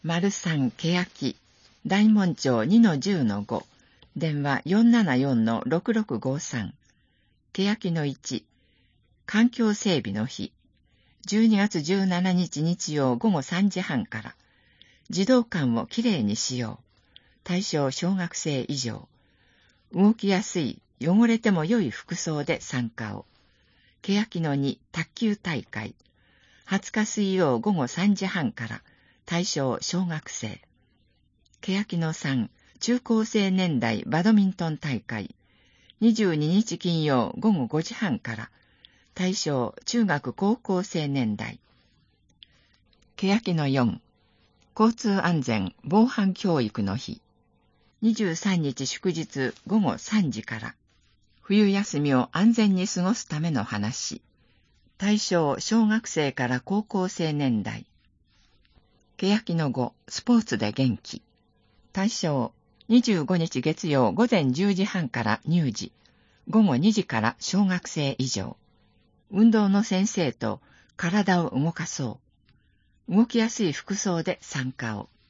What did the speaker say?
03欅、大門町 2-10-5、電話 474-6653、欅の1、環境整備の日、12月17日日曜午後3時半から、児童館をきれいにしよう。対象小学生以上。動きやすい、汚れても良い服装で参加を。欅の2、卓球大会。20日水曜午後3時半から、対象小学生。欅の3、中高生年代バドミントン大会。22日金曜午後5時半から、対象中学高校生年代。欅の4、交通安全防犯教育の日。23日祝日午後3時から、冬休みを安全に過ごすための話。対象小学生から高校生年代。欅の5、スポーツで元気。対象25日月曜午前10時半から乳児、午後2時から小学生以上。運動の先生と体を動かそう。動きやすい服装で参加を。